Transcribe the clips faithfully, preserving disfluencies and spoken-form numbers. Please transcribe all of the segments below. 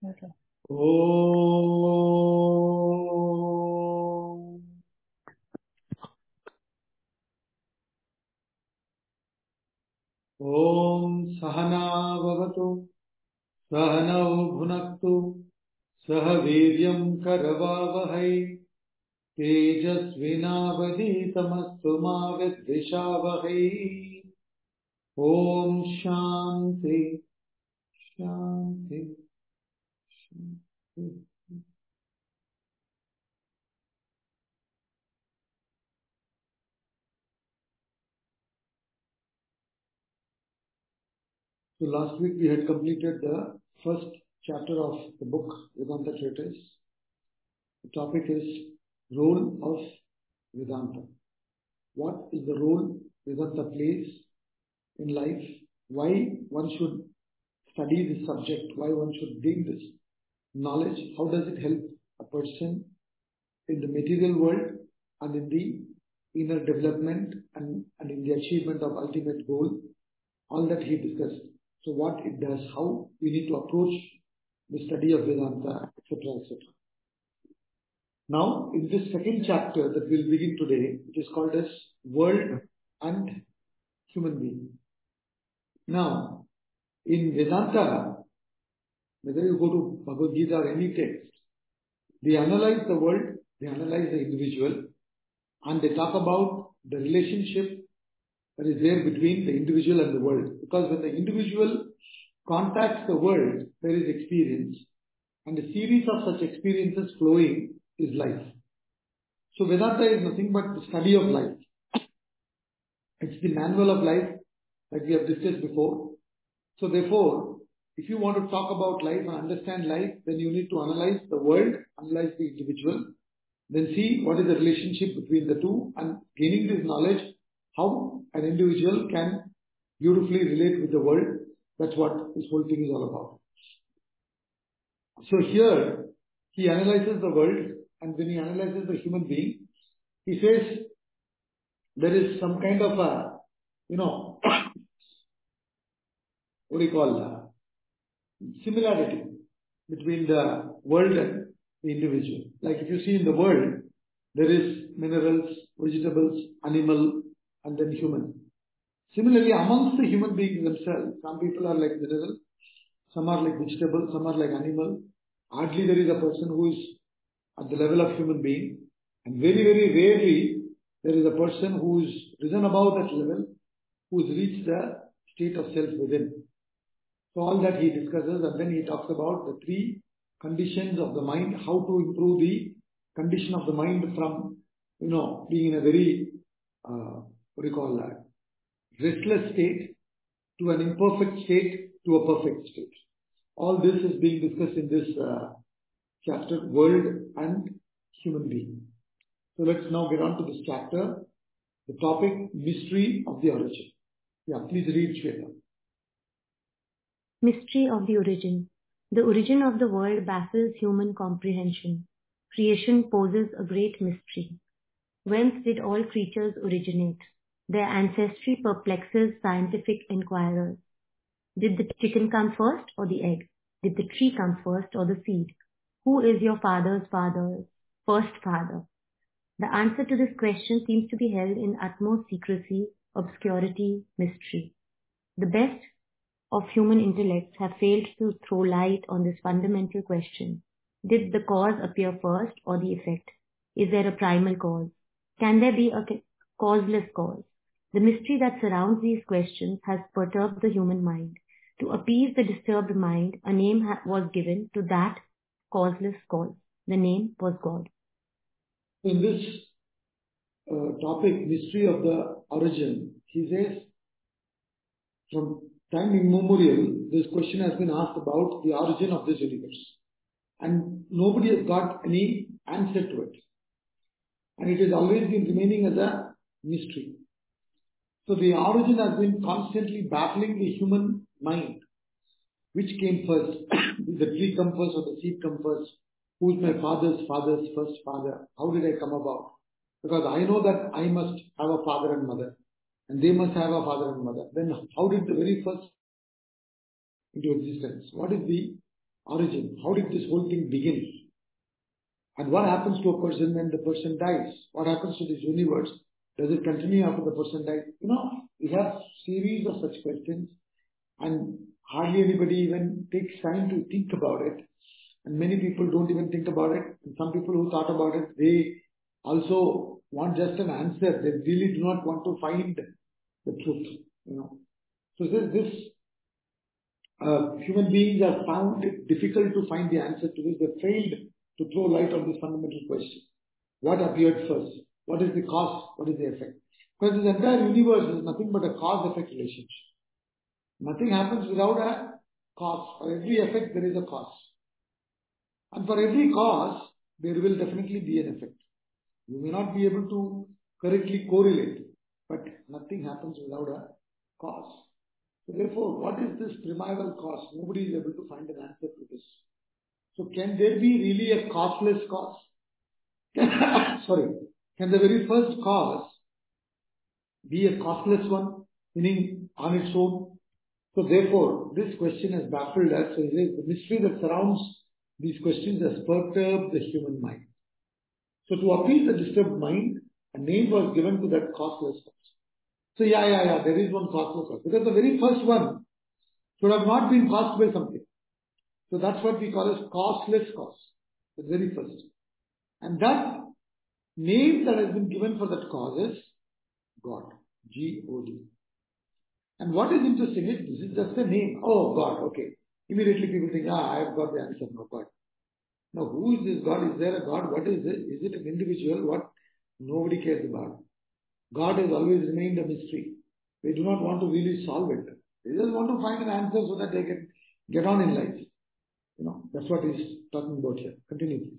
Okay. Om. Om Sahana Bhavatu Sahanau Bhunaktu Sahaviryam Karavavahai Tejasvinavaditamastu ma vidvishavahai. Om Shanti Shanti Shanti. So last week we had completed the first chapter of the book Vedanta Treatise. The topic is role of Vedanta. What is the role Vedanta plays in life? Why one should study this subject? Why one should gain this knowledge? How does it help a person in the material world and in the inner development and, and in the achievement of ultimate goal? All that he discussed. So what it does, how we need to approach the study of Vedanta, et cetera, et cetera. Now, in this second chapter that we'll begin today, it is called as World and Human Being. Now, in Vedanta, whether you go to Bhagavad Gita or any text, they analyze the world, they analyze the individual, and they talk about the relationship that is there between the individual and the world. Because when the individual contacts the world, there is experience. And a series of such experiences flowing is life. So Vedanta is nothing but the study of life. It's the manual of life that we have discussed before. So therefore, if you want to talk about life and understand life, then you need to analyze the world, analyze the individual, then see what is the relationship between the two, and gaining this knowledge, how an individual can beautifully relate with the world. That's what this whole thing is all about. So here, he analyzes the world, and when he analyzes the human being, he says there is some kind of a, you know, what do you call that? Similarity between the world and the individual. Like if you see in the world, there is minerals, vegetables, animal, and then human. Similarly, amongst the human beings themselves, some people are like mineral, some are like vegetable, some are like animal. Hardly there is a person who is at the level of human being, and very, very rarely there is a person who is risen above that level, who has reached the state of self within. So all that he discusses, and then he talks about the three conditions of the mind, how to improve the condition of the mind from, you know, being in a very, uh, what do you call that, restless state to an imperfect state to a perfect state. All this is being discussed in this uh, chapter, World and Human Being. So let's now get on to this chapter. The topic, Mystery of the Origin. Yeah, please read, Shweta. Mystery of the origin. The origin of the world baffles human comprehension. Creation poses a great mystery. Whence did all creatures originate? Their ancestry perplexes scientific inquirers. Did the chicken come first or the egg? Did the tree come first or the seed? Who is your father's father's first father? The answer to this question seems to be held in utmost secrecy, obscurity, mystery. The best of human intellects have failed to throw light on this fundamental question. Did the cause appear first or the effect? Is there a primal cause? Can there be a causeless cause? The mystery that surrounds these questions has perturbed the human mind. To appease the disturbed mind, a name ha- was given to that causeless cause. The name was God. In this uh, topic, mystery of the origin, he says, from time immemorial, this question has been asked about the origin of this universe. And nobody has got any answer to it. And it has always been remaining as a mystery. So the origin has been constantly baffling the human mind. Which came first? Did the tree come first or the seed come first? Who is my father's father's first father? How did I come about? Because I know that I must have a father and mother. And they must have a father and mother. Then how did the very first into existence? What is the origin? How did this whole thing begin? And what happens to a person when the person dies? What happens to this universe? Does it continue after the person dies? You know, we have series of such questions, and hardly anybody even takes time to think about it. And many people don't even think about it. And some people who thought about it, they also want just an answer. They really do not want to find the truth. You know, so this, this uh, human beings have found it difficult to find the answer to this. They failed to throw light on this fundamental question. What appeared first? What is the cause? What is the effect? Because this entire universe is nothing but a cause-effect relationship. Nothing happens without a cause. For every effect, there is a cause. And for every cause, there will definitely be an effect. You may not be able to correctly correlate, but nothing happens without a cause. So therefore, what is this primeval cause? Nobody is able to find an answer to this. So can there be really a causeless cause? Sorry. Can the very first cause be a causeless one, meaning on its own? So therefore, this question has baffled us. So it is the mystery that surrounds these questions has perturbed the human mind. So to appease the disturbed mind, a name was given to that causeless cause. So yeah, yeah, yeah, there is one causeless cause. Because the very first one should have not been caused by something. So that's what we call as causeless cause. The very first. And that name that has been given for that cause is God. G O D. And what is interesting is, this is just a name. Oh, God, okay. Immediately people think, ah, I have got the answer. No, God. Now, who is this God? Is there a God? What is it? Is it an individual? What? Nobody cares about. God has always remained a mystery. They do not want to really solve it. They just want to find an answer so that they can get on in life. You know, that's what he's talking about here. Continue, please.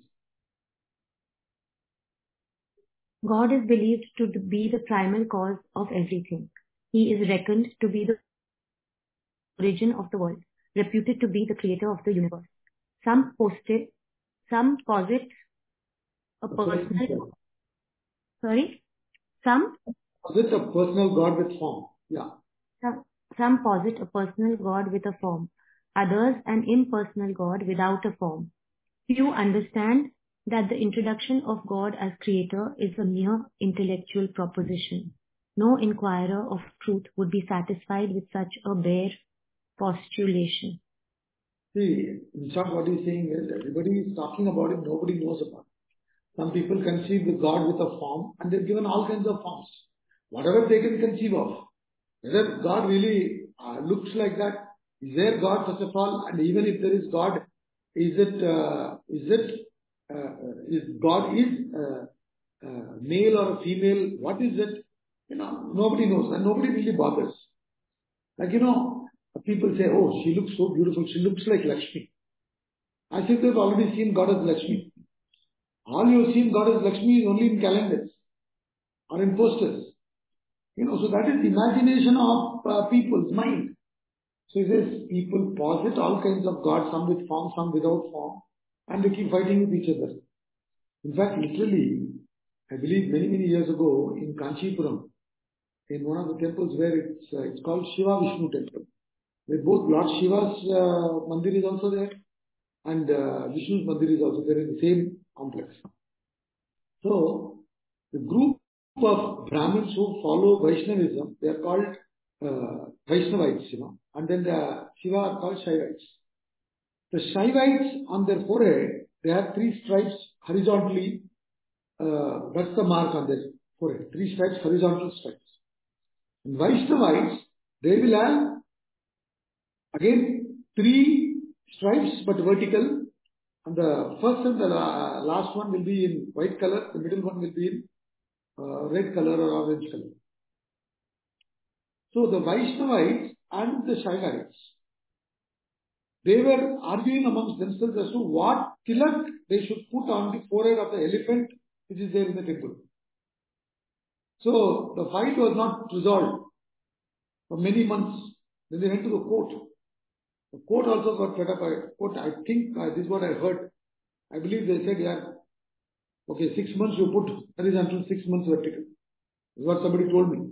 God is believed to be the primal cause of everything. He is reckoned to be the origin of the world, reputed to be the creator of the universe. Some posted, some posit a personal, sorry, some posit a personal God with form. Yeah. Some, some posit a personal God with a form, others an impersonal God without a form. Few understand that the introduction of God as creator is a mere intellectual proposition. No inquirer of truth would be satisfied with such a bare postulation. See, in short, what he's saying is, everybody is talking about it, nobody knows about it. Some people conceive the God with a form, and they're given all kinds of forms. Whatever they can conceive of. Whether God really uh, looks like that, is there God first of all, and even if there is God, is it, uh, is it, uh, is God is uh, uh, male or female? What is it? You know, nobody knows, and nobody really bothers. Like, you know, people say, oh, she looks so beautiful, she looks like Lakshmi. As if they've already seen God as Lakshmi. All you've seen God as Lakshmi is only in calendars or in posters. You know, so that is the imagination of uh, people's mind. So he says, people posit all kinds of gods, some with form, some without form, and they keep fighting with each other. In fact, literally, I believe many, many years ago in Kanchipuram, in one of the temples where it's, uh, it's called Shiva Vishnu temple, where both Lord Shiva's uh, mandir is also there, and uh, Vishnu's mandir is also there in the same complex. So, the group of Brahmins who follow Vaishnavism, they are called uh, Vaishnavites, you know, and then the Shiva are called Shaivites. The Shaivites on their forehead, they have three stripes horizontally, uh, that's the mark on their forehead, three stripes, horizontal stripes. And Vaishnavites, they will have, again, three stripes but vertical, and the first and the last one will be in white color, the middle one will be in uh, red color or orange color. So the Vaishnavites and the Shaivites, they were arguing amongst themselves as to what tilak they should put on the forehead of the elephant which is there in the temple. So the fight was not resolved for many months. Then they went to the court. The court also got fed up. Court, I think uh, this is what I heard. I believe they said, yeah, okay, six months you put horizontal, six months vertical. This is what somebody told me.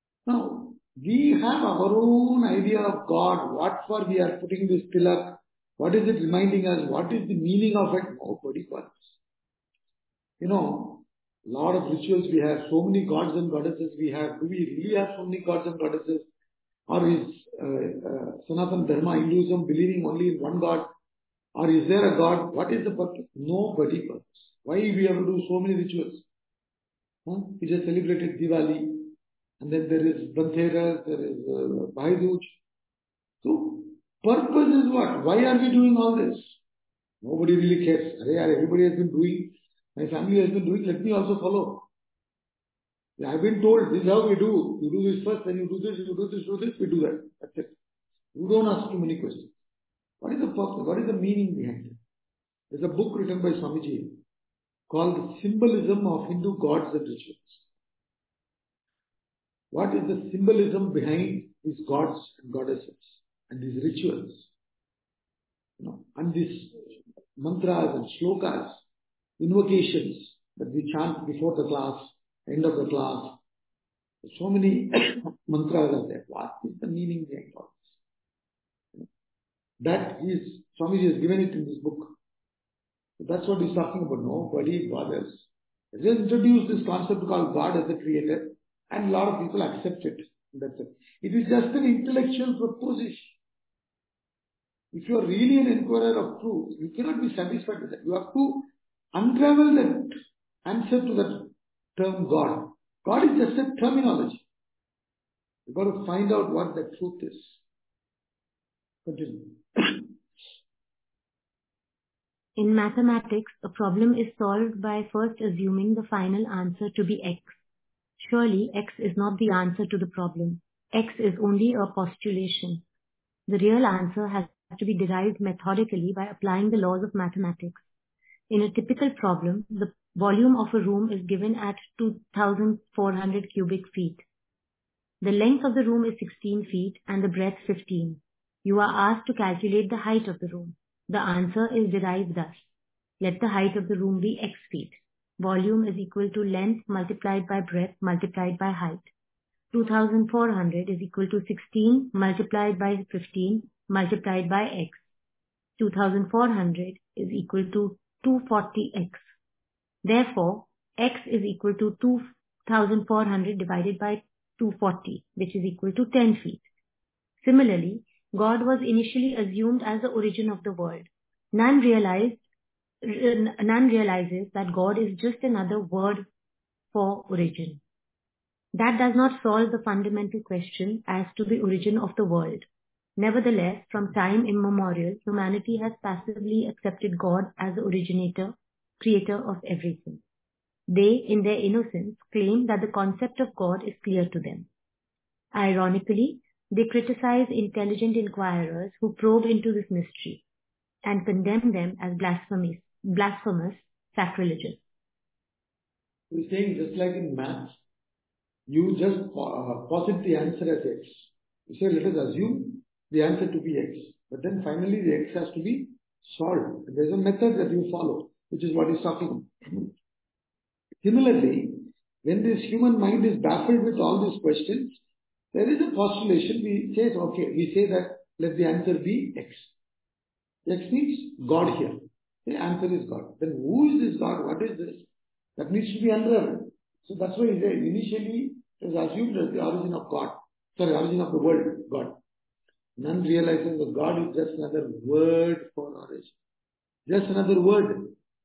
Now, we have our own idea of God, what for we are putting this tilak, What is it reminding us? What is the meaning of it? Nobody wants. You know, a lot of rituals we have, so many gods and goddesses we have. Do we really have so many gods and goddesses? Or is uh, uh, Sanatana Dharma, Hinduism, believing only in one God? Or is there a God? What is the purpose? Nobody purpose. Why we have to do so many rituals? Huh? We just celebrated Diwali, and then there is Dhanteras, there is uh, Bhai Dooj. So, purpose is what? Why are we doing all this? Nobody really cares. Everybody has been doing, my family has been doing, let me also follow. I've been told, this is how we do. You do this first, then you do this, you do this, you do this, we do that. That's it. You don't ask too many questions. What is the purpose? What is the meaning behind it? There's a book written by Swamiji called The Symbolism of Hindu Gods and Rituals. What is the symbolism behind these gods and goddesses and these rituals? You know, and these mantras and shlokas, invocations that we chant before the class, end of the class. So many mantras are there. What is the meaning behind all this? That is, Swamiji has given it in this book. So that's what he's talking about. Nobody bothers. He just introduced this concept called God as the creator, and a lot of people accept it. That's it. It is just an intellectual proposition. If you are really an inquirer of truth, you cannot be satisfied with that. You have to unravel that answer to that term God. God is just a terminology. You've got to find out what the truth is. Continue. In mathematics, a problem is solved by first assuming the final answer to be x. Surely, x is not the answer to the problem. X is only a postulation. The real answer has to be derived methodically by applying the laws of mathematics. In a typical problem, the volume of a room is given at two thousand four hundred cubic feet. The length of the room is sixteen feet and the breadth fifteen. You are asked to calculate the height of the room. The answer is derived thus. Let the height of the room be x feet. Volume is equal to length multiplied by breadth multiplied by height. two thousand four hundred is equal to sixteen multiplied by fifteen multiplied by x. two thousand four hundred is equal to two hundred forty x. Therefore, x is equal to two thousand four hundred divided by two hundred forty, which is equal to ten feet. Similarly, God was initially assumed as the origin of the world. None realized, none realizes that God is just another word for origin. That does not solve the fundamental question as to the origin of the world. Nevertheless, from time immemorial, humanity has passively accepted God as the originator, creator of everything. They, in their innocence, claim that the concept of God is clear to them. Ironically, they criticize intelligent inquirers who probe into this mystery and condemn them as blasphemous, blasphemous, sacrilegious. He's saying just like in maths, you just uh, posit the answer as x. You say, let us assume the answer to be x. But then finally the x has to be solved. There's a method that you follow, which is what he's talking about. Similarly, when this human mind is baffled with all these questions, there is a postulation. We say, okay, we say that let the answer be x. X means God here. The answer is God. Then who is this God? What is this? That needs to be unraveled. So that's why he said initially it was assumed as the origin of God. Sorry, origin of the world, God. None realizes that God is just another word for origin. Just another word.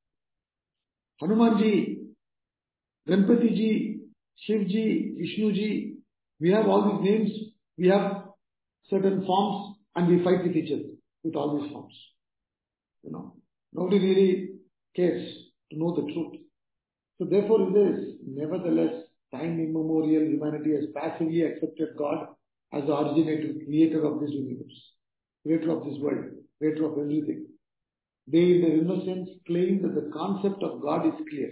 Hanumanji, Ganpatiji, Shivji, Vishnuji, we have all these names, we have certain forms and we fight with each other with all these forms. You know, nobody really cares to know the truth. So therefore it is, nevertheless, time immemorial, humanity has passively accepted God as the originator, creator of this universe, creator of this world, creator of everything. They in their innocence claim that the concept of God is clear.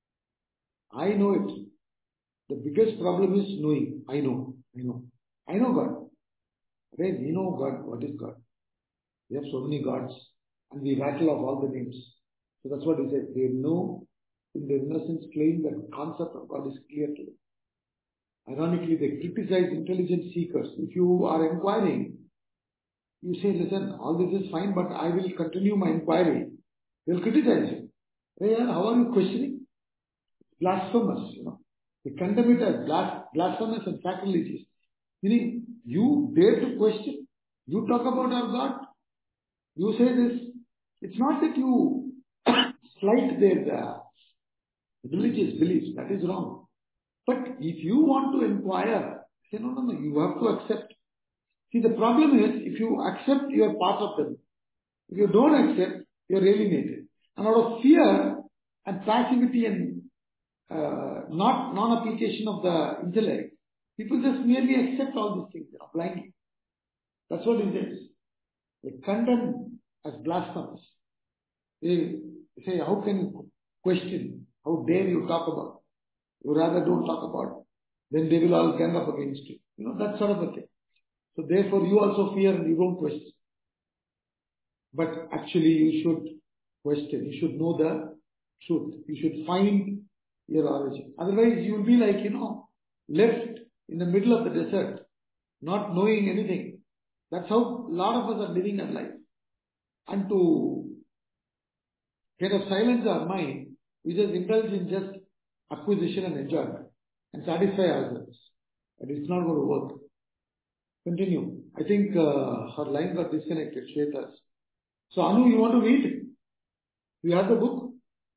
I know it. The biggest problem is knowing. I know. I know. I know God. Okay, we know God. What is God? We have so many gods and we rattle off all the names. So that's what he said. They know in their innocence claim that the concept of God is clear to them. Ironically, they criticize intelligent seekers. If you are inquiring, you say, listen, all this is fine, but I will continue my inquiry. They'll criticize you. Hey, how are you questioning? Blasphemous, you know. They condemn it as blas blasphemous and sacrilegious. Meaning, you dare to question. You talk about our God. You say this. It's not that you slight their uh, religious beliefs. That is wrong. But if you want to inquire, say, no, no, no, you have to accept. See, the problem is, if you accept, you are part of them. If you don't accept, you are alienated. And out of fear and passivity and uh, not non-application of the intellect, people just merely accept all these things, you know, blindly. That's what it is. They condemn as blasphemous. They say, how can you question? How dare you talk about? You rather don't talk about. Then they will all gang up against you. You know, that sort of a thing. So therefore you also fear and you don't question. But actually you should question. You should know the truth. You should find your origin. Otherwise you will be like, you know, left in the middle of the desert, not knowing anything. That's how a lot of us are living our life. And to kind of silence our mind, we just indulge in just acquisition and enjoyment and satisfy ourselves. But it's not going to work. Continue. I think uh, her line got disconnected, Shweta's. So Anu, you want to read? You have the book?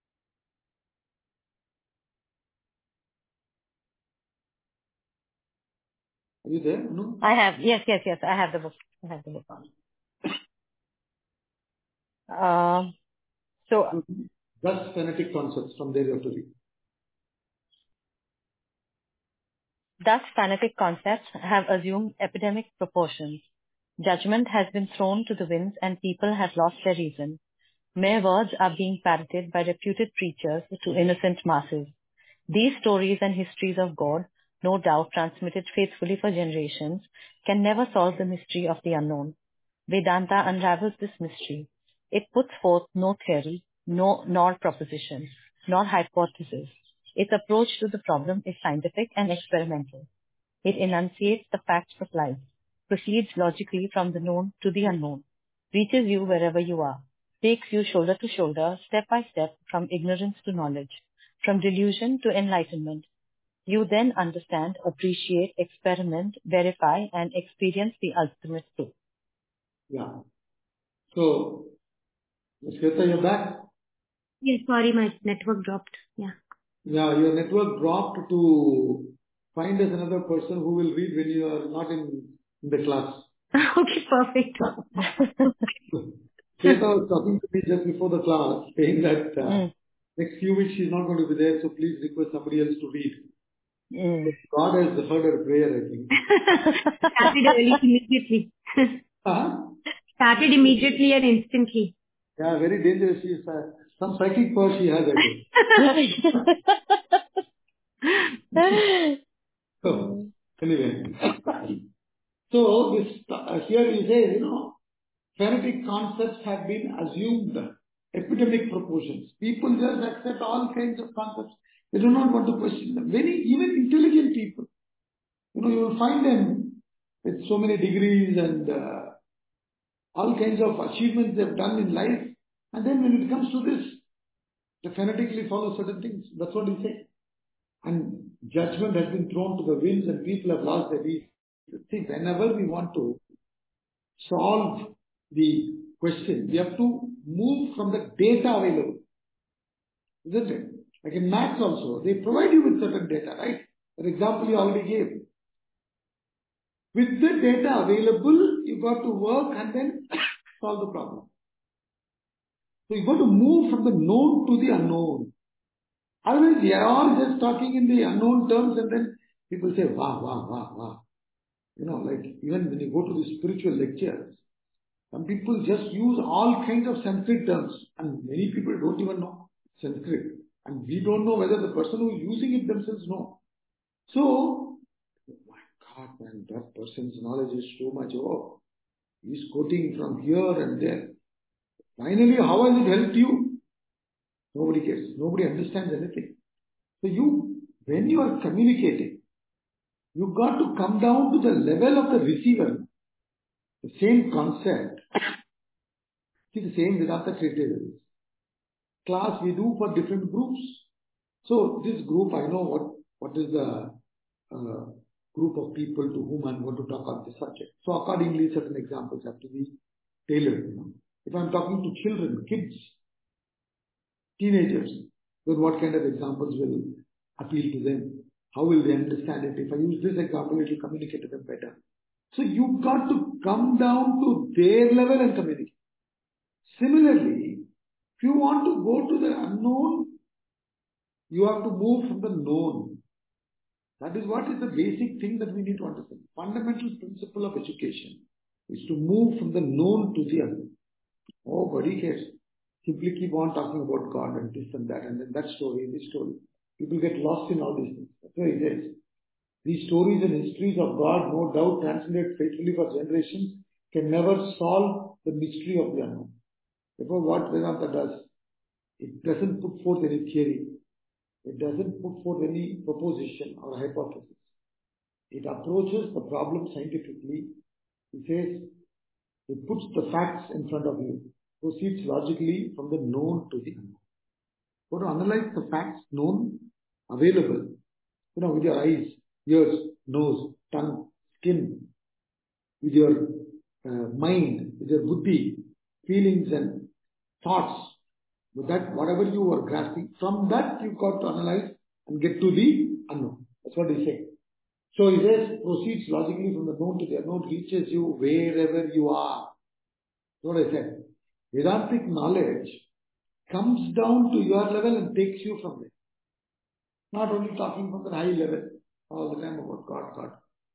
Are you there, Anu? I have, yes, yes, yes, I have the book. I have the book. Um, so, Thus phonetic concepts, from there you have to read. Thus phonetic concepts have assumed epidemic proportions. Judgment has been thrown to the winds and people have lost their reason. Mere words are being parroted by reputed preachers to innocent masses. These stories and histories of God, no doubt transmitted faithfully for generations, can never solve the mystery of the unknown. Vedanta unravels this mystery. It puts forth no theory, no, nor proposition, nor hypothesis. Its approach to the problem is scientific and experimental. It enunciates the facts of life, proceeds logically from the known to the unknown, reaches you wherever you are, takes you shoulder to shoulder, step by step, from ignorance to knowledge, from delusion to enlightenment. You then understand, appreciate, experiment, verify, and experience the ultimate truth. Yeah. So, Miz Shweta, you're back? Yes, sorry, my network dropped. Yeah. Yeah, your network dropped to find us another person who will read when you are not in, in the class. Okay, perfect. Shweta was talking to me just before the class, saying that uh, Mm. next few weeks she's not going to be there, so please request somebody else to read. Mm. God has heard her prayer, I think. Started early, immediately. Uh-huh. Started immediately and instantly. Yeah, very dangerous. She's uh, some psychic power she has, I think. So, anyway. So, this uh, here you say, you know, phonetic concepts have been assumed epidemic proportions. People just accept all kinds of concepts. They do not want to question them. Very, even intelligent people, you know, you will find them with so many degrees and uh, all kinds of achievements they've done in life. And then when it comes to this, they phonetically follow certain things. That's what he said. And judgment has been thrown to the winds and people have lost their reason. See, whenever we want to solve the question, we have to move from the data available. Isn't it? Like in maths also, they provide you with certain data, right? For example, you already gave. With the data available, you got to work and then solve the problem. So you got to move from the known to the unknown. Otherwise, we are all just talking in the unknown terms and then people say, wow, wow, wow, wow. You know, like even when you go to the spiritual lectures, some people just use all kinds of Sanskrit terms and many people don't even know Sanskrit. And we don't know whether the person who is using it themselves know. So, my God, man, that person's knowledge is so much. Oh, he's quoting from here and there. Finally, how has it helped you? Nobody cares. Nobody understands anything. So you, when you are communicating, you got to come down to the level of the receiver. The same concept, see the same Vedanta treatises. Class we do for different groups. So this group, I know what, what is the uh, group of people to whom I'm going to talk on this subject. So accordingly, certain examples have to be tailored. You know. If I'm talking to children, kids, teenagers, then what kind of examples will appeal to them? How will they understand it? If I use this example, it will communicate to them better. So you've got to come down to their level and communicate. Similarly, if you want to go to the unknown, you have to move from the known. That is what is the basic thing that we need to understand. Fundamental principle of education is to move from the known to the unknown. Nobody cares. Simply keep on talking about God and this and that and then that story, this story. People get lost in all these things. That's why it is. These stories and histories of God, no doubt, translated faithfully for generations, can never solve the mystery of the unknown. Therefore, what Vedanta does, it doesn't put forth any theory. It doesn't put forth any proposition or hypothesis. It approaches the problem scientifically. It says, it puts the facts in front of you, proceeds logically from the known to the unknown. Go to analyze the facts known, available, you know, with your eyes, ears, nose, tongue, skin, with your uh, mind, with your buddhi, feelings and thoughts. With that, whatever you are grasping, from that you've got to analyze and get to the unknown. That's what he said. So he says, proceeds logically from the known to the unknown, reaches you wherever you are. That's what I said. Vedantic knowledge comes down to your level and takes you from there. Not only talking from the high level all the time about God, God.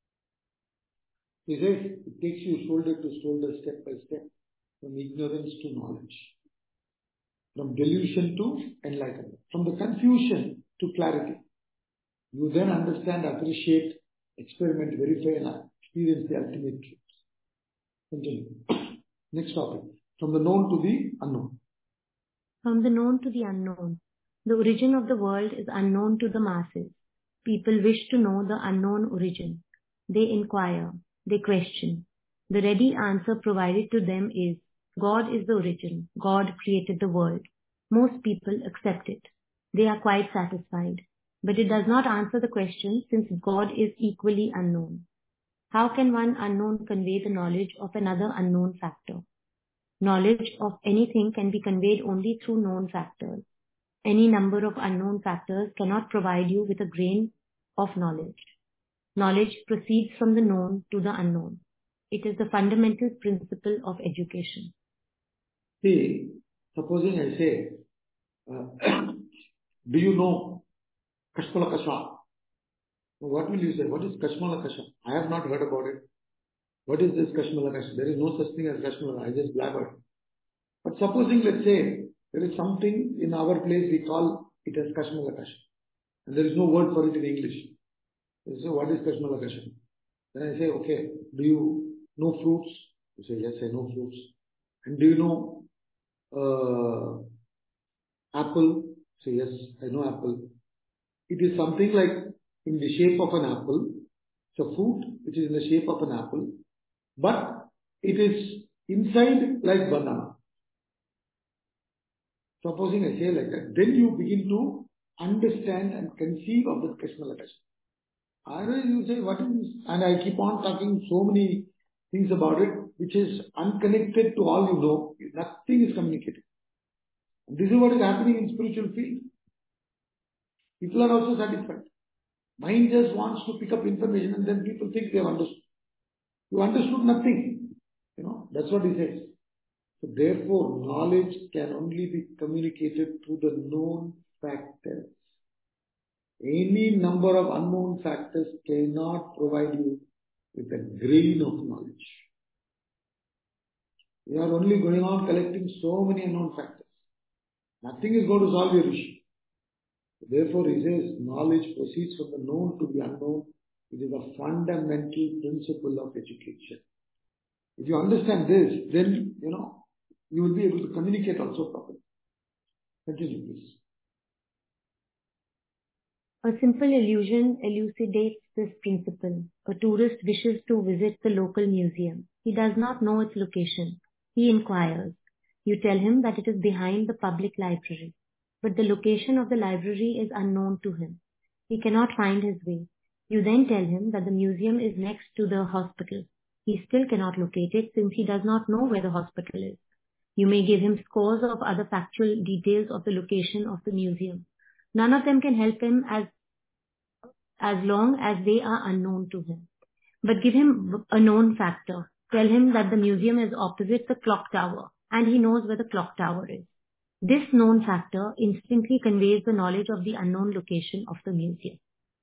He says, it takes you shoulder to shoulder, step by step, from ignorance to knowledge. From delusion to enlightenment. From the confusion to clarity. You then understand, appreciate, experiment, verify and experience the ultimate truth. Continue. Next topic. From the known to the unknown. From the known to the unknown. The origin of the world is unknown to the masses. People wish to know the unknown origin. They inquire. They question. The ready answer provided to them is, God is the origin. God created the world. Most people accept it. They are quite satisfied. But it does not answer the question since God is equally unknown. How can one unknown convey the knowledge of another unknown factor? Knowledge of anything can be conveyed only through known factors. Any number of unknown factors cannot provide you with a grain of knowledge. Knowledge proceeds from the known to the unknown. It is the fundamental principle of education. See, supposing I say, uh, do you know Kashmalakasha? What will you say? What is Kashmalakasha? I have not heard about it. What is this Kashmalakasha? There is no such thing as Kashmalakasha. I just blabbered. But supposing, let's say, there is something in our place we call it as Kashmalakasha. And there is no word for it in English. You say, what is Kashmalakasha? Then I say, okay, do you know fruits? You say, yes, I know fruits. And do you know uh, apple? Say, yes, I know apple. It is something like in the shape of an apple. It's a fruit which is in the shape of an apple. But it is inside like banana. Supposing I say like that, then you begin to understand and conceive of the Kashmalakasha. Otherwise you say, what is this? And I keep on talking so many things about it, which is unconnected to all you know. Nothing is communicated. And this is what is happening in spiritual field. People are also satisfied. Mind just wants to pick up information and then people think they have understood. You understood nothing. You know, that's what he says. So therefore, knowledge can only be communicated through the known factors. Any number of unknown factors cannot provide you with a grain of knowledge. You are only going on collecting so many unknown factors. Nothing is going to solve your issue. Therefore, he says, knowledge proceeds from the known to the unknown. It is a fundamental principle of education. If you understand this, then, you know, you will be able to communicate also properly. Continue, please. A simple illusion elucidates this principle. A tourist wishes to visit the local museum. He does not know its location. He inquires. You tell him that it is behind the public library, but the location of the library is unknown to him. He cannot find his way. You then tell him that the museum is next to the hospital. He still cannot locate it since he does not know where the hospital is. You may give him scores of other factual details of the location of the museum. None of them can help him as, as long as they are unknown to him. But give him a known factor. Tell him that the museum is opposite the clock tower, and he knows where the clock tower is. This known factor instantly conveys the knowledge of the unknown location of the museum.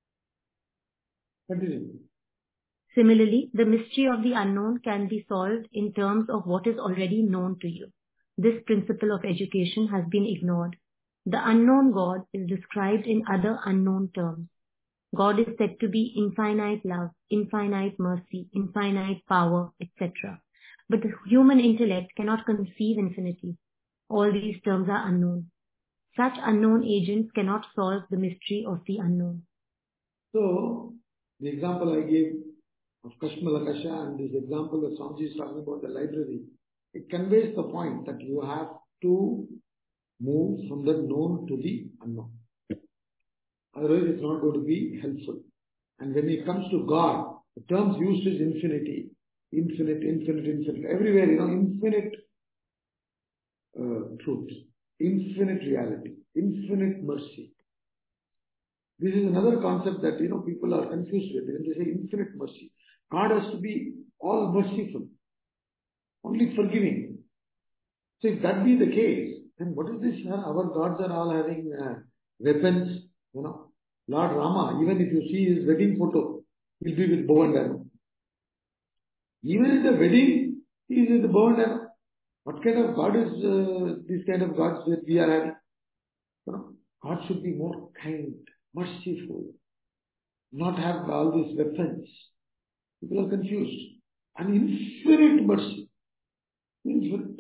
Continue. Similarly, the mystery of the unknown can be solved in terms of what is already known to you. This principle of education has been ignored. The unknown God is described in other unknown terms. God is said to be infinite love, infinite mercy, infinite power, et cetera. But the human intellect cannot conceive infinity. All these terms are unknown. Such unknown agents cannot solve the mystery of the unknown. So, the example I gave of Kashmalakasha and this example that Swamiji is talking about the library, it conveys the point that you have to move from the known to the unknown. Otherwise, it's not going to be helpful. And when it comes to God, the terms used is infinity, infinite, infinite, infinite. Everywhere, you know, infinite uh, truth, infinite reality, infinite mercy. This is another concept that, you know, people are confused with. When they say infinite mercy, God has to be all merciful, only forgiving. So if that be the case, then what is this? You know, our gods are all having uh, weapons, you know. Lord Rama, even if you see his wedding photo, he'll be with bow and arrow. Even in the wedding, he is with the bow and arrow. What kind of God is uh, this kind of gods that we are having? You know, God should be more kind, merciful, not have all these weapons. People are confused. An infinite mercy. Infinite.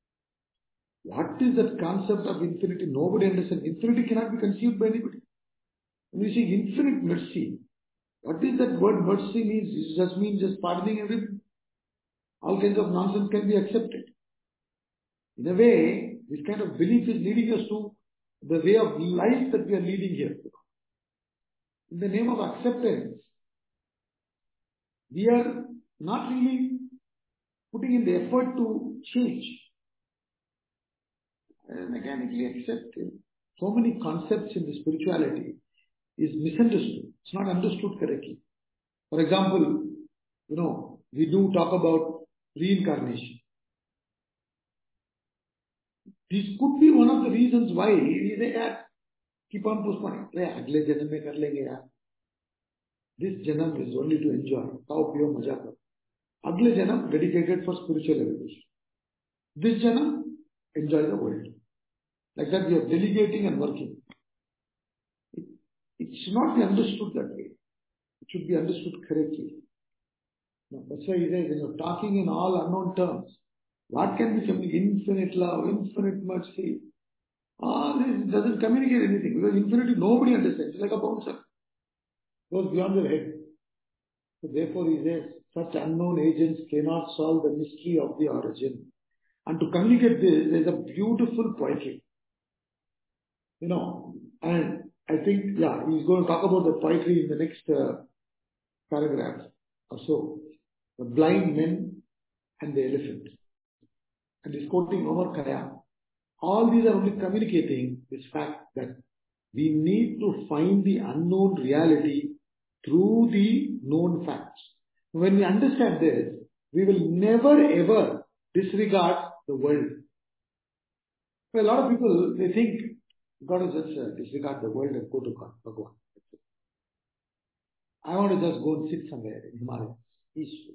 What is that concept of infinity? Nobody understands. Infinity cannot be conceived by anybody. When we say infinite mercy, what is that word mercy means? It just means just pardoning everything. All kinds of nonsense can be accepted. In a way, this kind of belief is leading us to the way of life that we are leading here. In the name of acceptance, we are not really putting in the effort to change. And mechanically accept it. So many concepts in the spirituality is misunderstood. It's not understood correctly. For example, you know, we do talk about reincarnation. This could be one of the reasons why we say, yeah, keep on postponing. Agle janam mein kar lenge yaar. This janam is only to enjoy. Tao piyo maja karo. Agle janam dedicated for spiritual evolution. This janam, enjoy the world. Like that we are delegating and working. It, it should not be understood that way. It should be understood correctly. No, that's why he says, when you're talking in all unknown terms, what can be something infinite love, infinite mercy? All this doesn't communicate anything because infinity nobody understands. It's like a bouncer. Goes beyond their head. So therefore he says, such unknown agents cannot solve the mystery of the origin. And to communicate this, there's a beautiful poetry. You know, and I think, yeah, he's going to talk about the poetry in the next uh, paragraph or so. The blind men and the elephant. And he's quoting Omar Khayyam. All these are only communicating this fact that we need to find the unknown reality through the known facts. When we understand this, we will never ever disregard the world. For a lot of people, they think God is just uh, disregard the world and go to God, Bhagwan. I want to just go and sit somewhere in Himalayas, peaceful.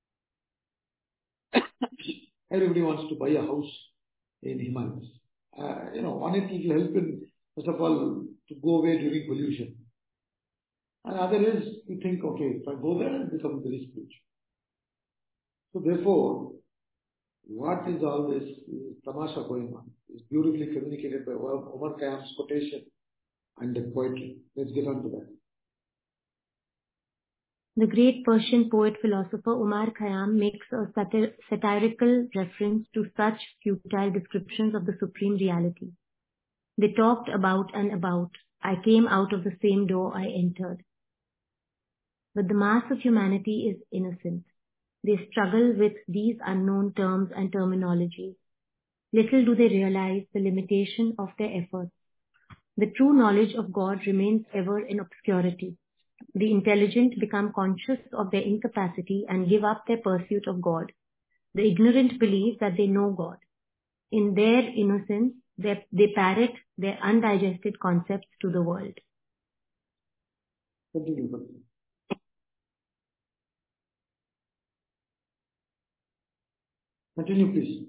Everybody wants to buy a house in Himalayas. Uh, you know, one it will help in, first of all, to go away during pollution. And other is, you think, okay, if I go there, it becomes very spiritual. So therefore, what is all this tamasha going on? It's beautifully communicated by Omar Khayyam's quotation. and the poetry. Let's get on to that. The great Persian poet-philosopher Omar Khayyam makes a satir- satirical reference to such futile descriptions of the supreme reality. They talked about and about. I came out of the same door I entered. But the mass of humanity is innocent. They struggle with these unknown terms and terminologies. Little do they realize the limitation of their efforts. The true knowledge of God remains ever in obscurity. The intelligent become conscious of their incapacity and give up their pursuit of God. The ignorant believe that they know God. In their innocence, they, they parrot their undigested concepts to the world. Continue. Continue, please.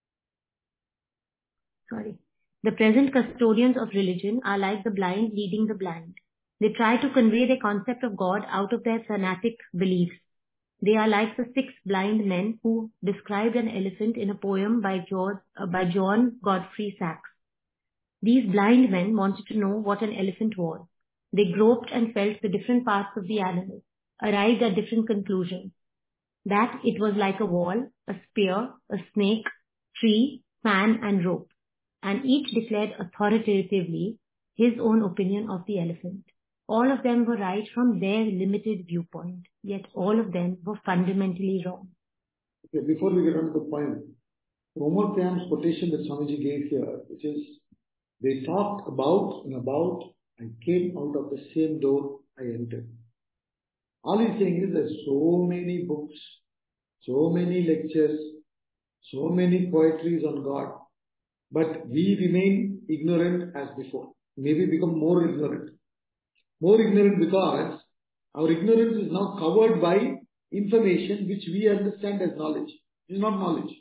Sorry. The present custodians of religion are like the blind leading the blind. They try to convey their concept of God out of their fanatic beliefs. They are like the six blind men who described an elephant in a poem by George, uh, by John Godfrey Saxe. These blind men wanted to know what an elephant was. They groped and felt the different parts of the animal, arrived at different conclusions. That it was like a wall, a spear, a snake, tree, fan and rope. And each declared authoritatively his own opinion of the elephant. All of them were right from their limited viewpoint, yet all of them were fundamentally wrong. Okay, before we get on to the point, Omar Khayyam's quotation that Swamiji gave here, which is, they talked about and about and came out of the same door I entered. All he's saying is there's so many books, so many lectures, so many poetries on God, but we remain ignorant as before. Maybe become more ignorant. More ignorant because our ignorance is now covered by information which we understand as knowledge. It is not knowledge.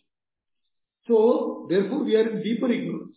So, therefore, we are in deeper ignorance.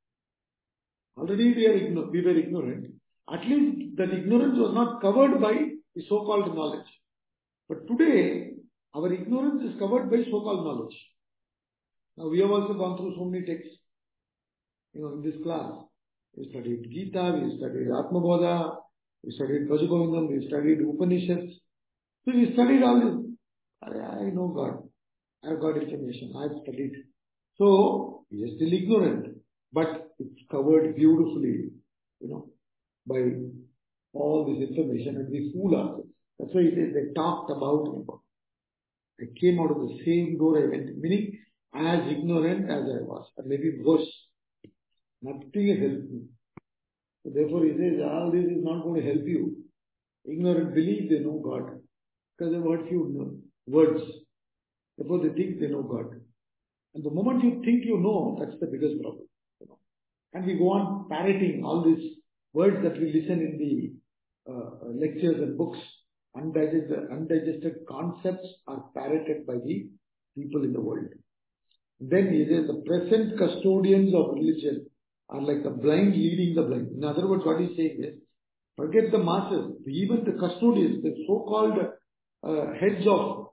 Already we, are igno- we were ignorant. At least that ignorance was not covered by the so-called knowledge. But today, our ignorance is covered by so-called knowledge. Now, we have also gone through so many texts. You know, in this class, we studied Gita, we studied Atmabodha, we studied Bhajagovindam, we studied Upanishads. So we studied all this. I, I know God. I have got information. I have studied. So we are still ignorant, but it's covered beautifully, you know, by all this information, and we fool ourselves. That's why it is they talked about and about. I came out of the same door I went, meaning as ignorant as I was, or maybe worse. Nothing has helped me. So therefore, he says, all this is not going to help you. Ignorant believe they know God. Because they've heard few words. Therefore, they think they know God. And the moment you think you know, that's the biggest problem. You know. And we go on parroting all these words that we listen in the uh, lectures and books. Undigested, undigested concepts are parroted by the people in the world. Then he says, the present custodians of religion are like the blind leading the blind. In other words, what he's saying is, forget the masses, even the custodians, the so-called uh, heads of,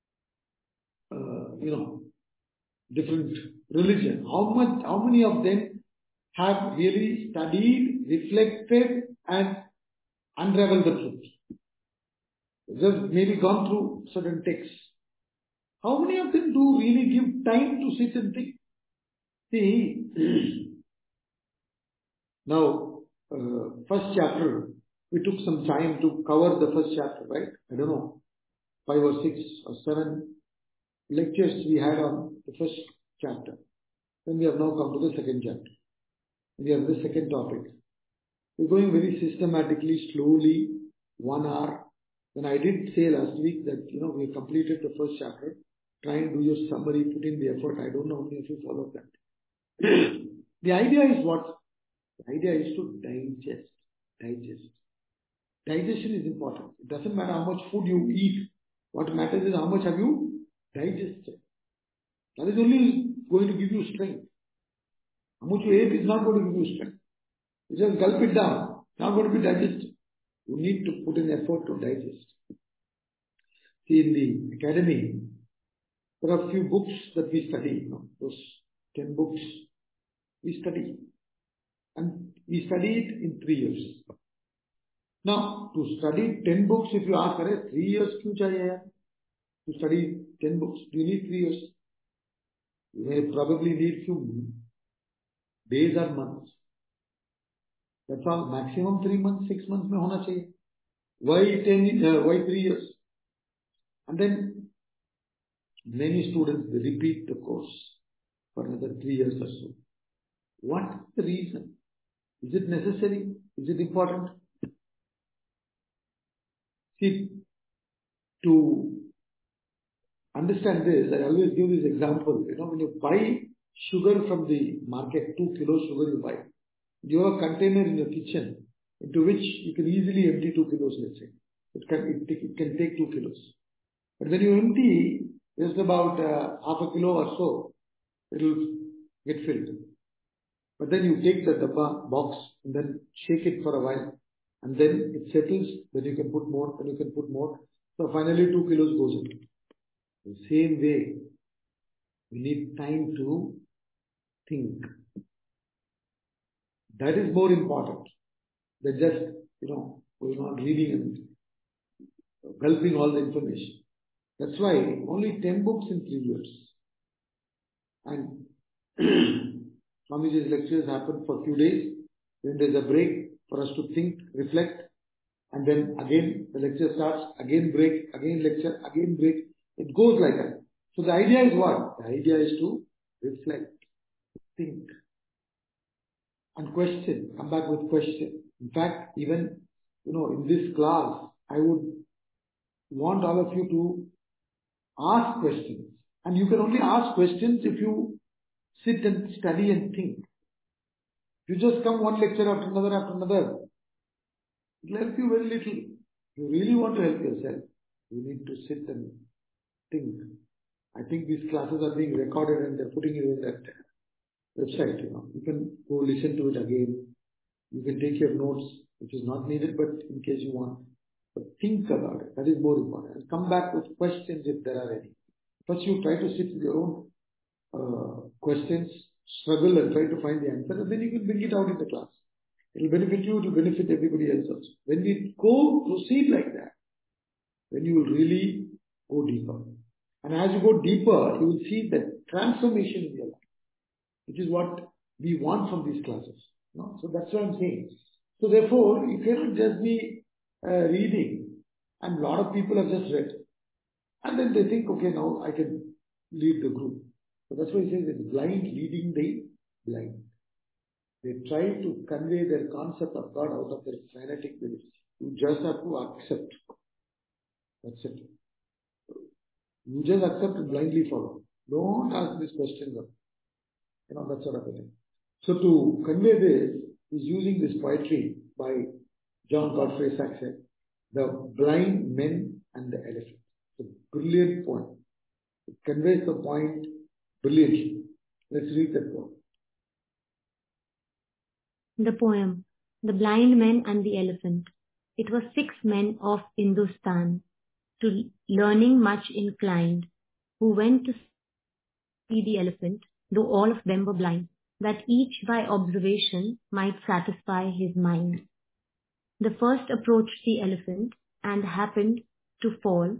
uh, you know, different religion. How much, how many of them have really studied, reflected, and unraveled the truth? Just maybe gone through certain texts. How many of them do really give time to sit and think? See, now, uh, first chapter, we took some time to cover the first chapter, right? I don't know, five or six or seven lectures we had on the first chapter. Then we have now come to the second chapter. We have the second topic. We're going very systematically, slowly, one hour. Then I did say last week that, you know, we completed the first chapter. Try and do your summary, put in the effort. I don't know how many of you follow that. The idea is what? The idea is to digest. Digest. Digestion is important. It doesn't matter how much food you eat. What matters is how much have you digested. That is only going to give you strength. How much you ate is not going to give you strength. You just gulp it down. It's not going to be digested. You need to put in effort to digest. See, in the academy, there are a few books that we study. You know, those ten books we study. And we study it in three years. Now, to study ten books, if you ask, three years kyun chahiye? To study ten books, do you need three years? You may probably need few days or months. That's all. Maximum three months, six months mein hona chahiye. Why ten? Uh, why three years? And then many students they repeat the course for another three years or so. What is the reason? Is it necessary? Is it important? See, to understand this, I always give this example. You know, when you buy sugar from the market, two kilos sugar you buy, you have a container in your kitchen into which you can easily empty two kilos, let's say. It can, it, it can take two kilos. But when you empty just about uh, half a kilo or so, it will get filled. But then you take the dabba box and then shake it for a while. And then it settles, then you can put more, then you can put more. So finally two kilos goes in. The same way, we need time to think. That is more important than just, you know, going on reading and gulping all the information. That's why only ten books in three years. And Swamiji's lectures happen for a few days. Then there's a break for us to think, reflect. And then again the lecture starts, again break, again lecture, again break. It goes like that. So the idea is what? The idea is to reflect, think, and question, come back with question. In fact, even, you know, in this class, I would want all of you to ask questions. And you can only ask questions if you sit and study and think. You just come one lecture after another after another. It will help you very little. If you really want to help yourself, you need to sit and think. I think these classes are being recorded and they're putting it in that website. You know, you can go listen to it again. You can take your notes, which is not needed, but in case you want. But think about it. That is more important. And come back with questions if there are any. First, you try to sit with your own uh, questions, struggle and try to find the answer, and then you can bring it out in the class. It will benefit you, it will benefit everybody else also. When we go proceed like that, then you will really go deeper. And as you go deeper, you will see the transformation in your life, which is what we want from these classes. You know? So that's what I'm saying. So therefore, you cannot just be uh, reading, and a lot of people have just read. And then they think, okay, now I can lead the group. So that's why he says it's blind leading the blind. They try to convey their concept of God out of their fanatic beliefs. You just have to accept. That's it. You just accept and blindly follow. Don't ask these questions. You know, that sort of a thing. So to convey this, he's using this poetry by John Godfrey Saxe, The Blind Men and the Elephant. It's a brilliant poem. It conveys the point brilliantly. Let's read that poem. The poem, The Blind Men and the Elephant. It was six men of Hindustan, to learning much inclined, who went to see the elephant, though all of them were blind, that each by observation might satisfy his mind. The first approached the elephant, and happened to fall.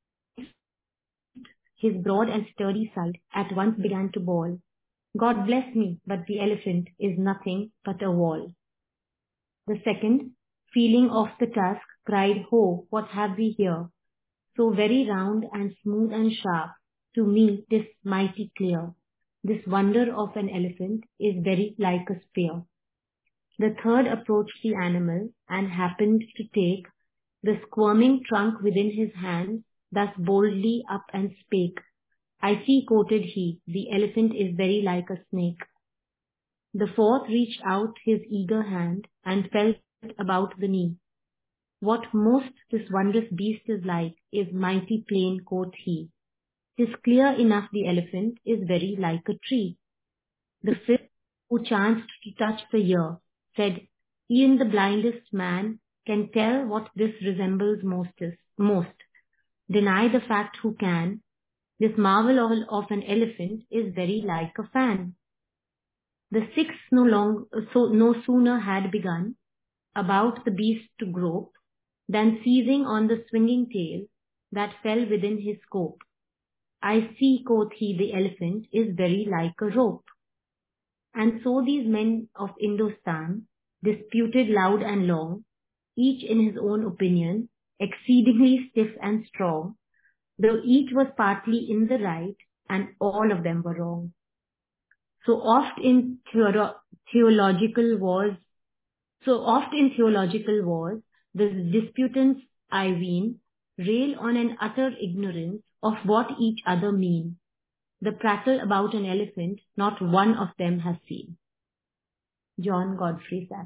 His broad and sturdy side at once began to bawl. God bless me, but the elephant is nothing but a wall. The second, feeling of the task, cried, Ho, what have we here? So very round and smooth and sharp, to me 'tis mighty clear. This wonder of an elephant is very like a spear. The third approached the animal, and happened to take the squirming trunk within his hands, thus boldly up and spake, I see, quoted he, the elephant is very like a snake. The fourth reached out his eager hand, and felt about the knee. What most this wondrous beast is like, is mighty plain, quoth he. 'Tis clear enough the elephant is very like a tree. The fifth, who chanced to touch the ear, said, E'en the blindest man can tell what this resembles mostest, most. Deny the fact who can. This marvel of, of an elephant is very like a fan. The sixth no long, so no sooner had begun about the beast to grope, than seizing on the swinging tail that fell within his scope. I see, quoth he, the elephant is very like a rope. And so these men of Indostan disputed loud and long, each in his own opinion, exceedingly stiff and strong, though each was partly in the right, and all of them were wrong. So oft in theoro- theological wars, so oft in theological wars, the disputants, I ween, rail on an utter ignorance of what each other mean. The prattle about an elephant, not one of them has seen. John Godfrey Saxe.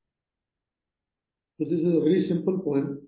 So this is a very simple poem.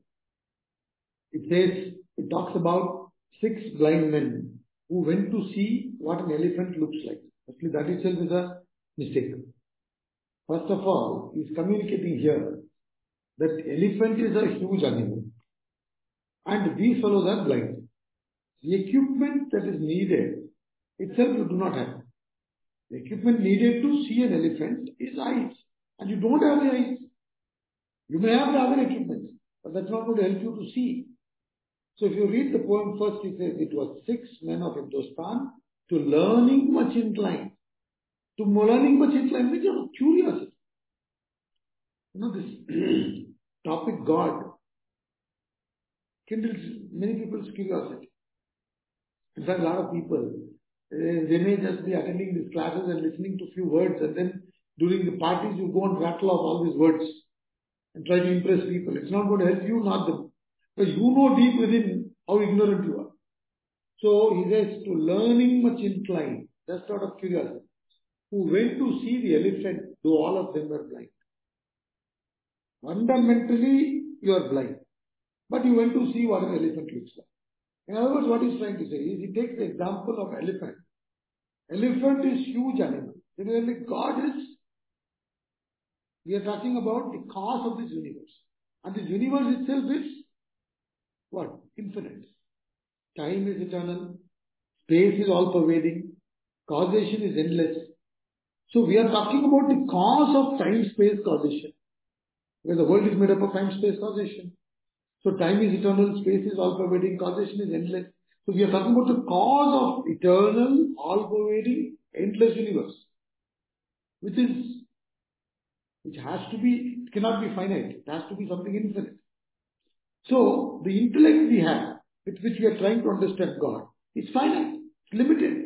It says, it talks about six blind men who went to see what an elephant looks like. Actually, that itself is a mistake. First of all, he's communicating here that elephant is a huge animal and these fellows are blind. The equipment that is needed itself you do not have. The equipment needed to see an elephant is eyes, and you don't have the eyes. You may have the other equipment, but that's not going to help you to see. So if you read the poem first, it says it was six men of Hindustan to learning much inclined. To learning much inclined means you have curiosity. You know, this topic God kindles many people's curiosity. In fact, a lot of people, uh, they may just be attending these classes and listening to few words, and then during the parties you go and rattle off all these words and try to impress people. It's not going to help you, not them. Because you know deep within how ignorant you are. So he says, to learning much inclined, just out of curiosity, who went to see the elephant, though all of them were blind. Fundamentally, you are blind. But you went to see what an elephant looks like. In other words, what he's trying to say is, he takes the example of elephant. Elephant is huge animal. Similarly, God is, we are talking about the cause of this universe. And this universe itself is what? Infinite. Time is eternal. Space is all pervading. Causation is endless. So we are talking about the cause of time-space causation. Because the world is made up of time-space causation. So time is eternal, space is all-pervading, causation is endless. So we are talking about the cause of eternal, all-pervading, endless universe. Which is, which has to be, it cannot be finite. It has to be something infinite. So the intellect we have, with which we are trying to understand God, is finite, it's limited.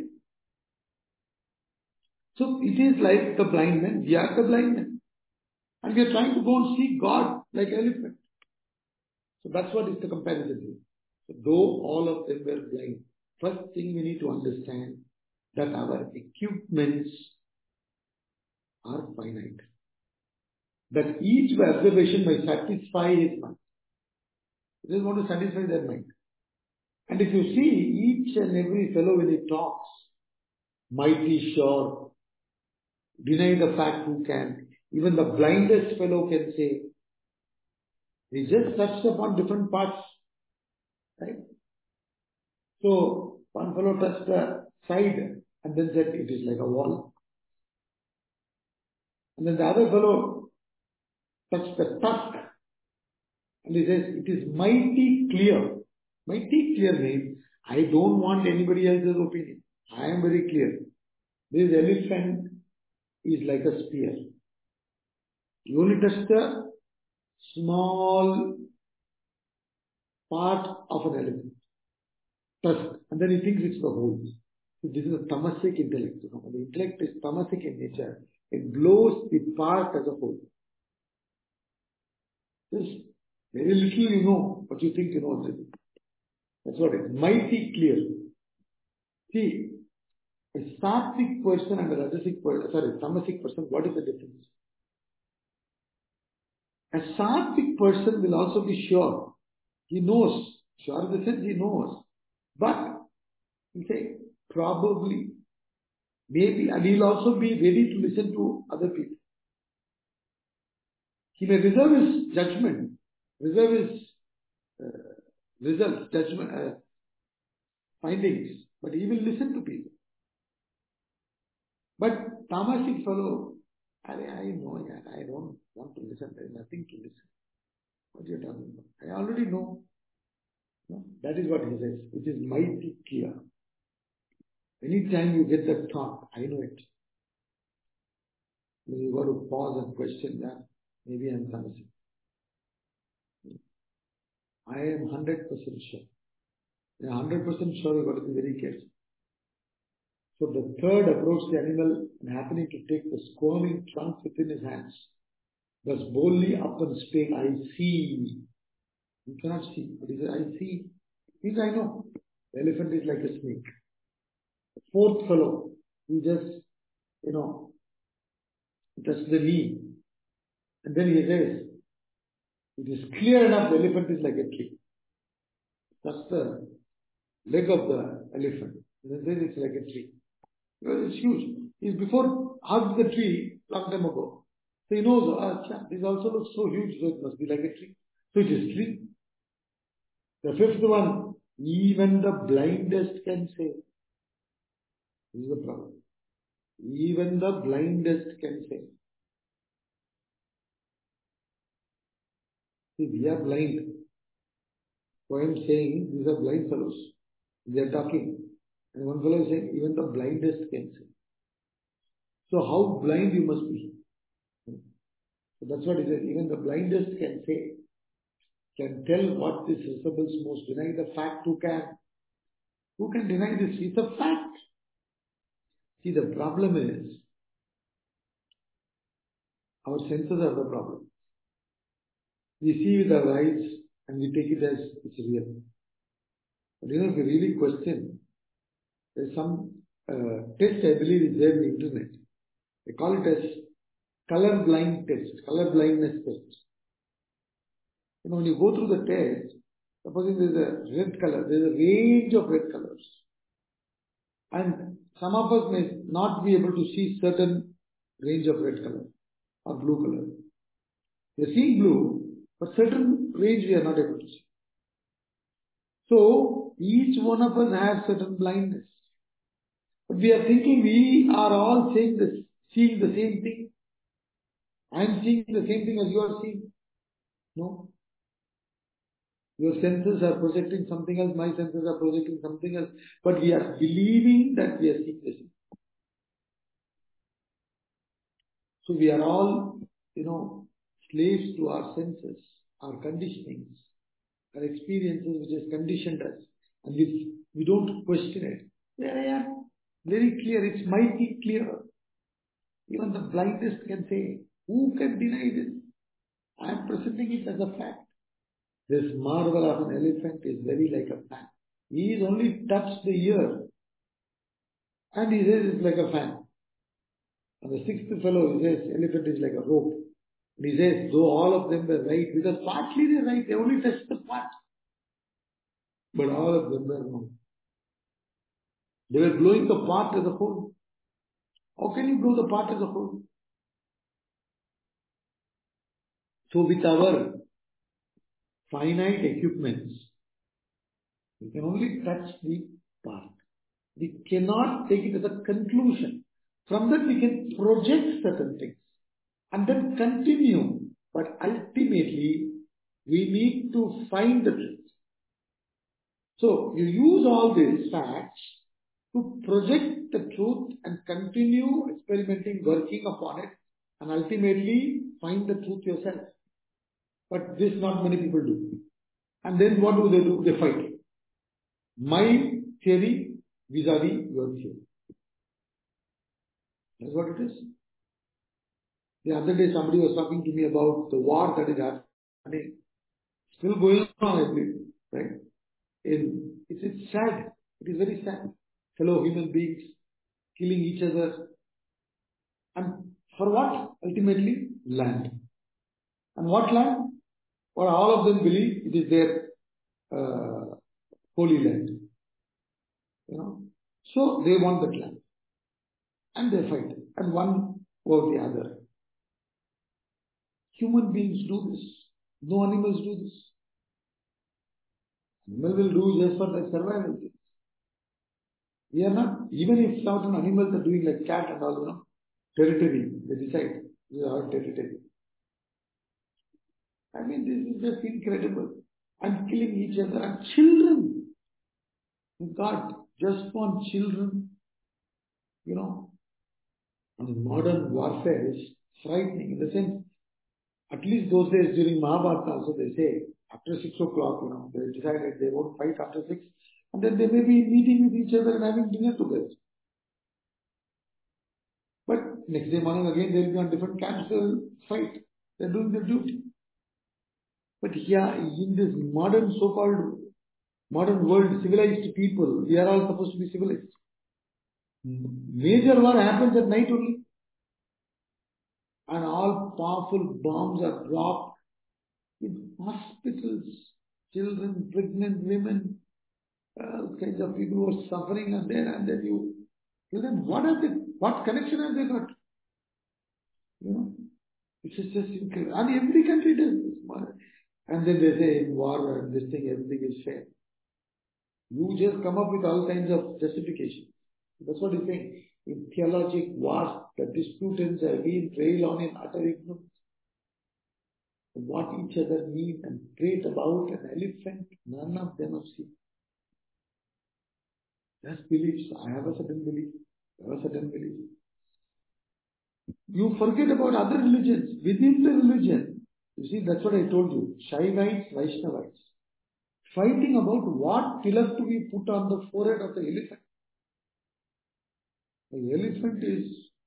So it is like the blind men, we are the blind men. And we are trying to go and see God like elephant. So that's what is the comparison here. So though all of them were blind, first thing we need to understand that our equipments are finite. That each observation may satisfy his mind. They just want to satisfy their mind. And if you see each and every fellow when he talks, mighty sure, deny the fact who can. Even the blindest fellow can say, he just touched upon different parts. Right? So, one fellow touched the side and then said it is like a wall. And then the other fellow touched the tusk and he says it is mighty clear. Mighty clear means I don't want anybody else's opinion. I am very clear. This elephant is like a spear. You only touch the small part of an elephant. Tusk. And then he thinks it's the whole. So this is a tamasic intellect. You know, the intellect is tamasic in nature. It blows the part as a whole. Just very little you know, but you think you know everything. That's what it is. Mighty clear. See, a sattvic person and a rajasic person, sorry, tamasic person, what is the difference? A sattvic person will also be sure. He knows. Sure in the sense he knows. But, he say, probably, maybe, and he'll also be ready to listen to other people. He may reserve his judgment, reserve his uh, results, judgment, uh, findings, but he will listen to people. But tamasic fellow, I, I know, yeah, I don't want to listen. There is nothing to listen. What you're talking about? I already know. No? That is what he says, which is mighty clear. Anytime you get that thought, I know it. Then you got to pause and question that. Maybe I'm tamasic. I am one hundred percent sure. And one hundred percent sure you got to be very careful. So the third approached the animal and happening to take the squirming trunk within his hands. Thus boldly up and spake, I see. You cannot see, but he said, I see. Means I know. The elephant is like a snake. The fourth fellow, he just, you know, touched the knee. And then he says, it is clear enough the elephant is like a tree. That's the leg of the elephant. And then it's like a tree. Because it's huge. He's before hugged the tree long time ago. So he knows, ah, this also looks so huge, so it must be like a tree. So it is tree. The fifth one, even the blindest can say. This is the problem. Even the blindest can say. See, we are blind. So I am saying, these are blind fellows. They are talking. And one fellow is saying, even the blindest can say. So how blind you must be. So that's what he says. Even the blindest can say, can tell what this resembles most. Deny the fact, who can? Who can deny this? It's a fact. See, the problem is, our senses are the problem. We see with our eyes and we take it as it's real. But you know, if you really question, there's some uh, test I believe is there on the internet. They call it as color blind test, color blindness test. You know, when you go through the test, supposing there's a red color, there's a range of red colors. And some of us may not be able to see certain range of red color or blue color. We are seeing blue, but certain range we are not able to see. So, each one of us has certain blindness. But we are thinking we are all saying this, seeing the same thing. I am seeing the same thing as you are seeing. No. Your senses are projecting something else, my senses are projecting something else. But we are believing that we are seeing the same. So we are all, you know, slaves to our senses, our conditionings, our experiences which has conditioned us. And we, we don't question it. They are very clear. It's mighty clear. Even the blindest can say, who can deny this? I am presenting it as a fact. This marvel of an elephant is very like a fan. He is only touched the ear. And he says it's like a fan. And the sixth fellow, he says elephant is like a rope. And he says, though all of them were right, because partly they're right, they only touched the part. But all of them were wrong. They were blowing the part as a whole. How can you blow the part as a whole? So with our finite equipments, we can only touch the part. We cannot take it as a conclusion. From that we can project certain things and then continue. But ultimately, we need to find the truth. So, you use all these facts to project the truth and continue experimenting, working upon it, and ultimately find the truth yourself. But this not many people do. And then what do they do? They fight. My theory vis-a-vis your theory. That's what it is. The other day somebody was talking to me about the war that is happening. Still going on, I believe. Right? In, it's, it's sad. It is very sad. Fellow human beings killing each other. And for what? Ultimately, land. And what land? Well, all of them believe it is their uh, holy land. You know. So they want that land. And they fight. And one or the other. Human beings do this. No animals do this. Animals will do just for their survival things. We are not, even if certain animals are doing like cat and all, you know, territory. They decide this is our territory. I mean, this is just incredible. And killing each other and children. God, just want children, you know, and modern warfare is frightening in the sense, at least those days during Mahabharata also they say, after six o'clock, you know, they decided they won't fight after six, and then they may be meeting with each other and having dinner together. But next day morning again they will be on different camps, they will fight. They're doing their duty. But yeah, in this modern so-called modern world, civilized people, we are all supposed to be civilized. Major war happens at night only. And all powerful bombs are dropped in hospitals, children, pregnant women, all kinds of people who are suffering are there, and then you tell them, what are they, what connection have they got? You know, it's just, just incredible. And every country does this. And then they say in war and this thing, everything is fair. You just come up with all kinds of justifications. That's what he's saying. In theologic wars, the disputants have been trailed on in utter ignorance. What each other mean and prate about an elephant, none of them have seen. Just beliefs. I have a certain belief. I have a certain belief. You forget about other religions. Within the religion, you see, that's what I told you. Shaivites, Vaishnavites. Fighting about what tilak to be put on the forehead of the elephant. The elephant is,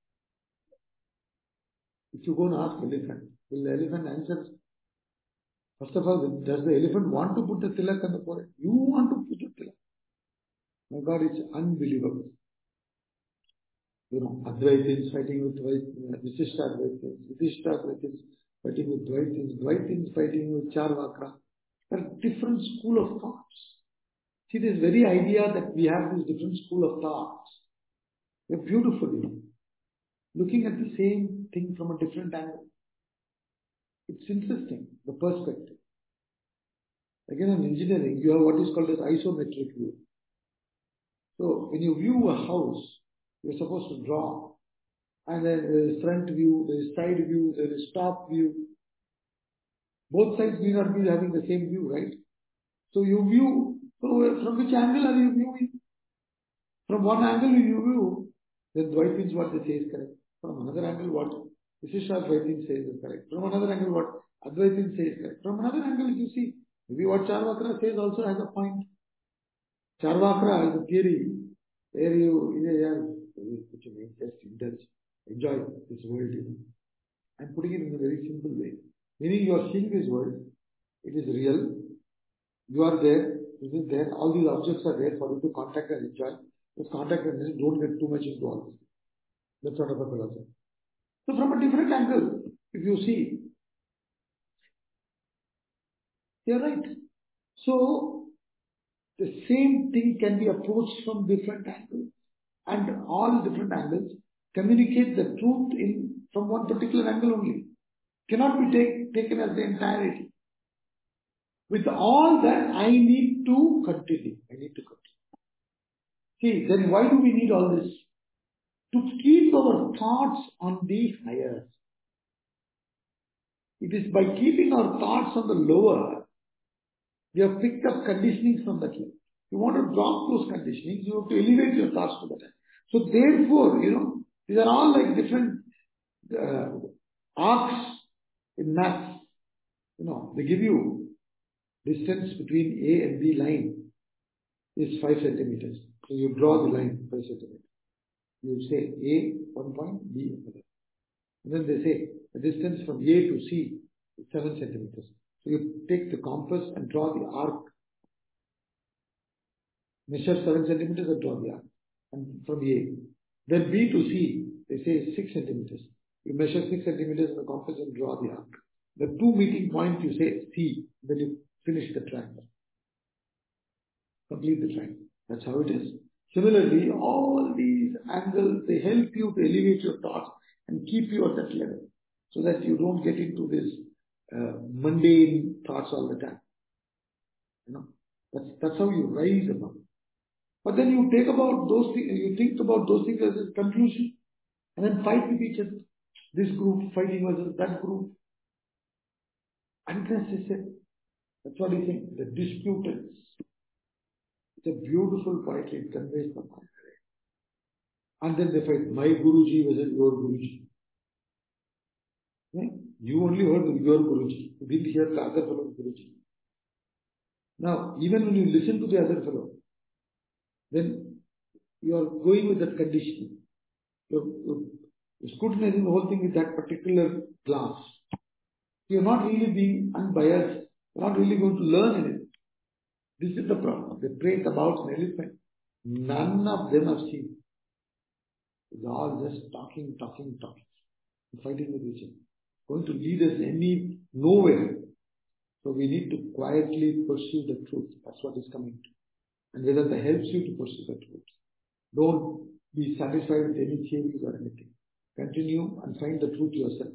if you go and ask elephant, will the elephant answer? First of all, does the elephant want to put the tilak on the forehead? You want to put the tilak. My God, it's unbelievable. You know, Advaitins fighting with Visishtadvaitins, Visishtadvaitins fighting with Dvaitins, Dvaitins fighting with Charvaka. There are different school of thoughts. See, this very idea that we have this different school of thoughts, they're beautifully looking at the same thing from a different angle. It's interesting, the perspective. Again, in engineering, you have what is called as isometric view. So, when you view a house, you're supposed to draw. And then there is front view, there is side view, there is top view. Both sides may not be having the same view, right? So, you view, so from which angle are you viewing? From one angle you view, then Dvaitins what they say is correct. From another angle what Visishtadvaitins says is correct. From another angle what Advaitins says is correct. From another angle you see, maybe what Charvakra says also has a point. Charvakra is a theory where you, yeah, just indulge, enjoy this world. You know. I'm putting it in a very simple way. Meaning you are seeing this world, it is real, you are there, it is there, all these objects are there for you to contact and enjoy. Just contact and don't get too much into all this. That's sort of a philosophy. So from a different angle, if you see, you're right. So the same thing can be approached from different angles, and all different angles communicate the truth in from one particular angle only. Cannot be take, taken as the entirety. With all that, I need to continue. I need to continue. See, then why do we need all this? To keep our thoughts on the higher. It is by keeping our thoughts on the lower, we have picked up conditionings from that level. You want to drop those conditionings, you have to elevate your thoughts to that. So therefore, you know, these are all like different uh, arcs in maths. You know, they give you distance between A and B line is five centimeters. So you draw the line five centimeters. You say A one point, B another. And then they say the distance from A to C is seven centimeters. So you take the compass and draw the arc. Measure seven centimeters and draw the arc. And from A. Then B to C, they say six centimeters. You measure six centimeters in the compass and draw the arc. The two meeting points you say C. Then you finish the triangle. Complete the triangle. That's how it is. Similarly, all these angles, they help you to elevate your thoughts and keep you at that level so that you don't get into this uh, mundane thoughts all the time. You know, that's, that's how you rise above. But then you take about those things, you think about those things as a conclusion. And then fight with each other. This group fighting versus that group. Unnecessary. That's what he's saying. The disputants. It's a beautiful poetry. It conveys the mind. And then they fight. My Guruji versus your Guruji. Right? You only heard your Guruji. You didn't hear the other fellow's Guruji. Now, even when you listen to the other fellow, then you are going with that conditioning. You're, you're, you're scrutinizing the whole thing with that particular glass. You're not really being unbiased. You're not really going to learn anything. This is the problem. They prate about an elephant. None of them have seen. It's all just talking, talking, talking. Fighting with each other. It's going to lead us any nowhere. So we need to quietly pursue the truth. That's what is coming to. And Vedanta helps you to pursue the truth. Don't be satisfied with any theories or anything. Continue and find the truth yourself.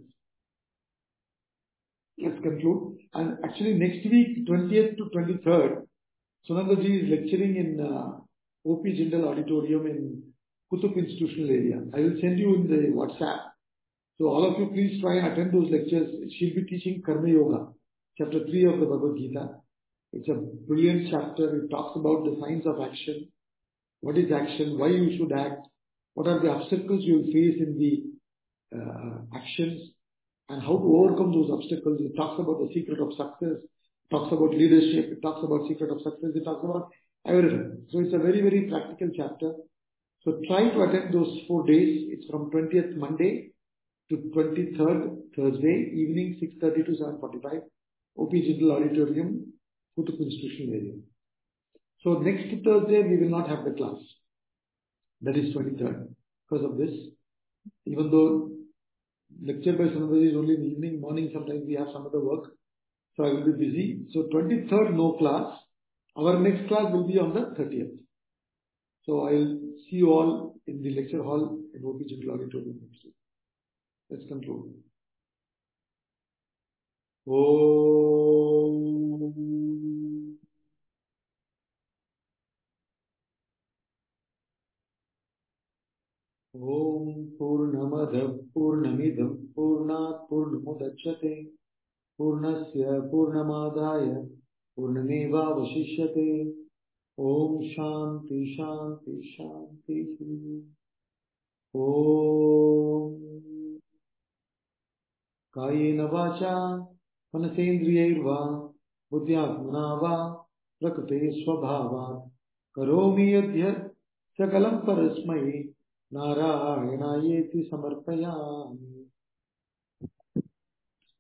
Let's conclude. And actually next week, twentieth to twenty-third, Sunandaji is lecturing in uh, O P Jindal Auditorium in Kutub Institutional Area. I will send you in the WhatsApp. So all of you please try and attend those lectures. She'll be teaching Karma Yoga, chapter three of the Bhagavad Gita. It's a brilliant chapter. It talks about the science of action. What is action? Why you should act? What are the obstacles you will face in the uh, actions? And how to overcome those obstacles. It talks about the secret of success. It talks about leadership. It talks about secret of success. It talks about everything. So it's a very, very practical chapter. So try to attend those four days. It's from twentieth Monday to twenty-third Thursday evening, six thirty to seven forty-five. O P Jindal Auditorium, Kutub Institutional Area. So next Thursday we will not have the class. That is twenty-third. Because of this, even though lecture by Sunandaji is only in the evening, morning sometimes we have some other work. So I will be busy. So twenty-third no class. Our next class will be on the thirtieth. So I will see you all in the lecture hall in O P Jindal Auditorium next week. Let's conclude. Om. Om Purnamada Purnamidam Purnat Purnamudachyate Purnasya Purnamadaya Purnameva Vashishyate. Om Shanti Shanti Shanti. Om Kayena Vacha Manasendriyairva Buddhyatmana Va Prakrite Swabhava Karomi Yadhyat Sakalam Parasmai Narayana Yeti Samarpayami.